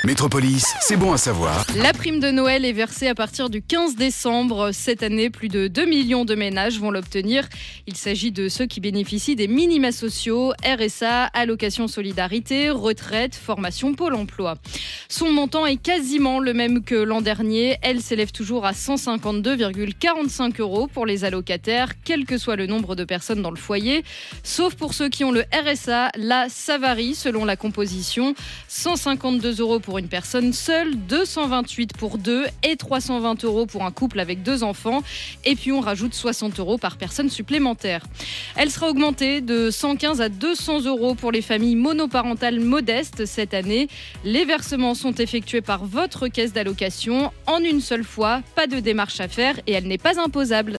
Métropolis, c'est bon à savoir. La prime de Noël est versée à partir du 15 décembre. Cette année, plus de 2 millions de ménages vont l'obtenir. Il s'agit de ceux qui bénéficient des minima sociaux, RSA, allocation solidarité, retraite, formation Pôle emploi. Son montant est quasiment le même que l'an dernier. Elle s'élève toujours à 152,45 € pour les allocataires, quel que soit le nombre de personnes dans le foyer. Sauf pour ceux qui ont le RSA, là, ça varie selon la composition. 152 € pour une personne seule, 228 pour deux et 320 € pour un couple avec 2 enfants. Et puis on rajoute 60 € par personne supplémentaire. Elle sera augmentée de 115 à 200 € pour les familles monoparentales modestes cette année. Les versements sont effectués par votre caisse d'allocation en une seule fois, pas de démarche à faire et elle n'est pas imposable.